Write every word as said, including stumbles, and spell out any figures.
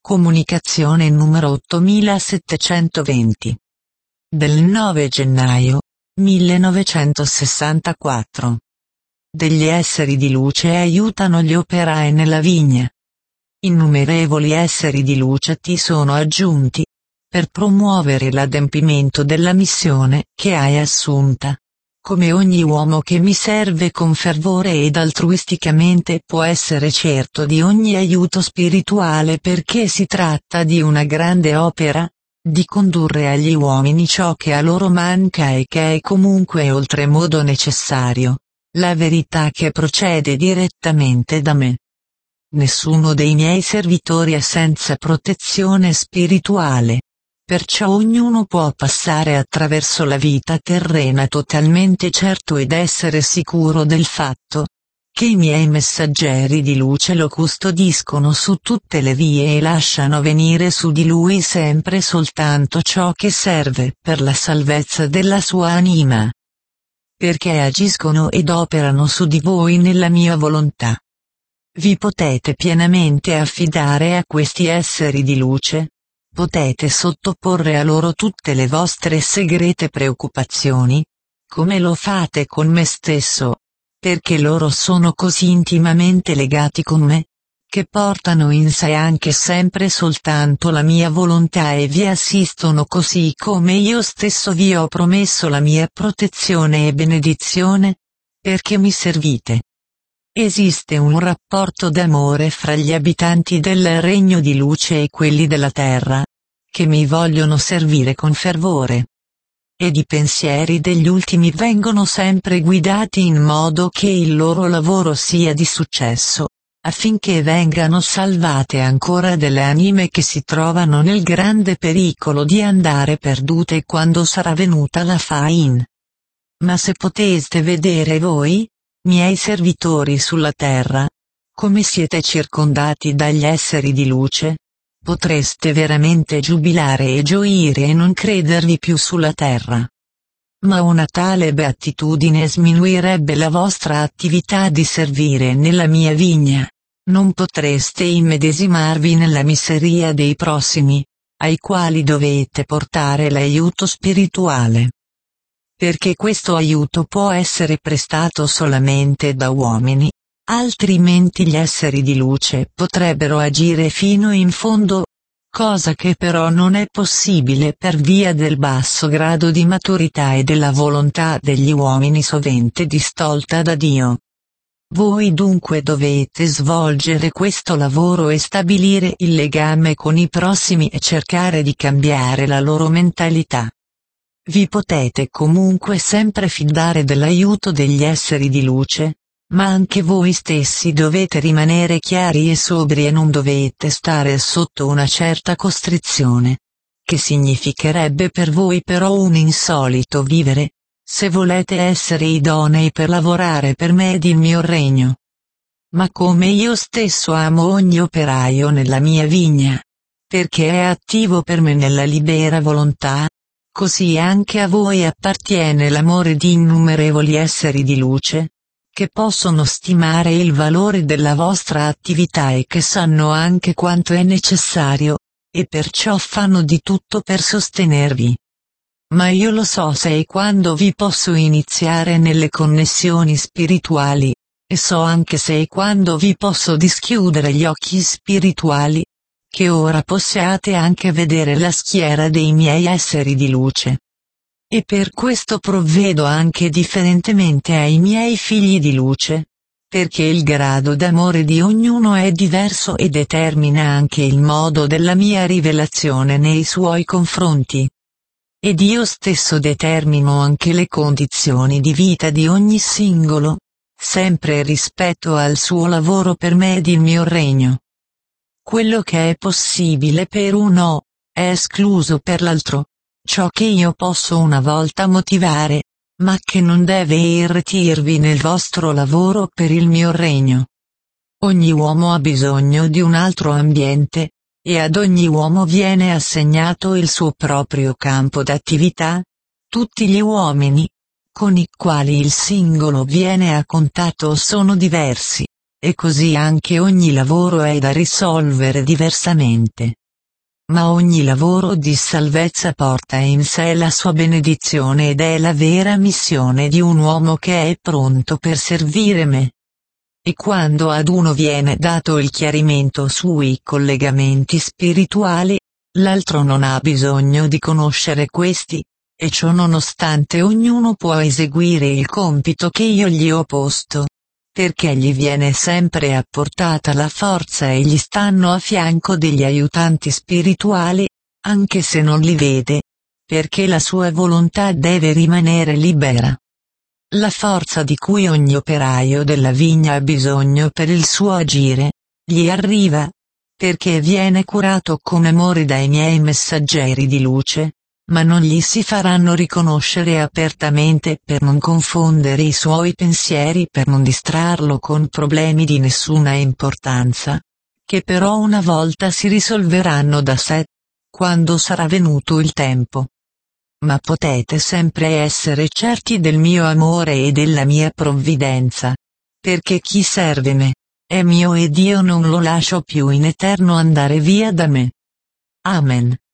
Comunicazione numero ottomilasettecentoventi. Del nove gennaio millenovecentosessantaquattro. Degli esseri di luce aiutano gli operai nella vigna. Innumerevoli esseri di luce ti sono aggiunti, per promuovere l'adempimento della missione che hai assunta. Come ogni uomo che mi serve con fervore ed altruisticamente può essere certo di ogni aiuto spirituale perché si tratta di una grande opera, di condurre agli uomini ciò che a loro manca e che è comunque oltremodo necessario, la verità che procede direttamente da me. Nessuno dei miei servitori è senza protezione spirituale. Perciò ognuno può passare attraverso la vita terrena totalmente certo ed essere sicuro del fatto che i miei messaggeri di luce lo custodiscono su tutte le vie e lasciano venire su di lui sempre soltanto ciò che serve per la salvezza della sua anima. Perché agiscono ed operano su di voi nella mia volontà. Vi potete pienamente affidare a questi esseri di luce. Potete sottoporre a loro tutte le vostre segrete preoccupazioni, come lo fate con me stesso, perché loro sono così intimamente legati con me, che portano in sé anche sempre soltanto la mia volontà e vi assistono così come io stesso vi ho promesso la mia protezione e benedizione, perché mi servite. Esiste un rapporto d'amore fra gli abitanti del regno di luce e quelli della terra, che mi vogliono servire con fervore. Ed i pensieri degli ultimi vengono sempre guidati in modo che il loro lavoro sia di successo, affinché vengano salvate ancora delle anime che si trovano nel grande pericolo di andare perdute quando sarà venuta la fin. Ma se poteste vedere voi, miei servitori sulla terra, come siete circondati dagli esseri di luce, potreste veramente giubilare e gioire e non credervi più sulla terra. Ma una tale beatitudine sminuirebbe la vostra attività di servire nella mia vigna. Non potreste immedesimarvi nella miseria dei prossimi, ai quali dovete portare l'aiuto spirituale. Perché questo aiuto può essere prestato solamente da uomini, altrimenti gli esseri di luce potrebbero agire fino in fondo, cosa che però non è possibile per via del basso grado di maturità e della volontà degli uomini sovente distolta da Dio. Voi dunque dovete svolgere questo lavoro e stabilire il legame con i prossimi e cercare di cambiare la loro mentalità. Vi potete comunque sempre fidare dell'aiuto degli esseri di luce, ma anche voi stessi dovete rimanere chiari e sobri e non dovete stare sotto una certa costrizione, che significherebbe per voi però un insolito vivere, se volete essere idonei per lavorare per me ed il mio regno. Ma come io stesso amo ogni operaio nella mia vigna, perché è attivo per me nella libera volontà, così anche a voi appartiene l'amore di innumerevoli esseri di luce, che possono stimare il valore della vostra attività e che sanno anche quanto è necessario, e perciò fanno di tutto per sostenervi. Ma io lo so se e quando vi posso iniziare nelle connessioni spirituali, e so anche se e quando vi posso dischiudere gli occhi spirituali, che ora possiate anche vedere la schiera dei miei esseri di luce. E per questo provvedo anche differentemente ai miei figli di luce, perché il grado d'amore di ognuno è diverso e determina anche il modo della mia rivelazione nei suoi confronti. Ed io stesso determino anche le condizioni di vita di ogni singolo, sempre rispetto al suo lavoro per me ed il mio regno. Quello che è possibile per uno, è escluso per l'altro. Ciò che io posso una volta motivare, ma che non deve irretirvi nel vostro lavoro per il mio regno. Ogni uomo ha bisogno di un altro ambiente, e ad ogni uomo viene assegnato il suo proprio campo d'attività. Tutti gli uomini, con i quali il singolo viene a contatto sono diversi, e così anche ogni lavoro è da risolvere diversamente. Ma ogni lavoro di salvezza porta in sé la sua benedizione ed è la vera missione di un uomo che è pronto per servire me. E quando ad uno viene dato il chiarimento sui collegamenti spirituali, l'altro non ha bisogno di conoscere questi, e ciò nonostante ognuno può eseguire il compito che io gli ho posto. Perché gli viene sempre apportata la forza e gli stanno a fianco degli aiutanti spirituali, anche se non li vede, perché la sua volontà deve rimanere libera. La forza di cui ogni operaio della vigna ha bisogno per il suo agire, gli arriva, perché viene curato con amore dai miei messaggeri di luce, ma non gli si faranno riconoscere apertamente per non confondere i suoi pensieri, per non distrarlo con problemi di nessuna importanza, che però una volta si risolveranno da sé, quando sarà venuto il tempo. Ma potete sempre essere certi del mio amore e della mia provvidenza, perché chi serve me, è mio ed io non lo lascio più in eterno andare via da me. Amen.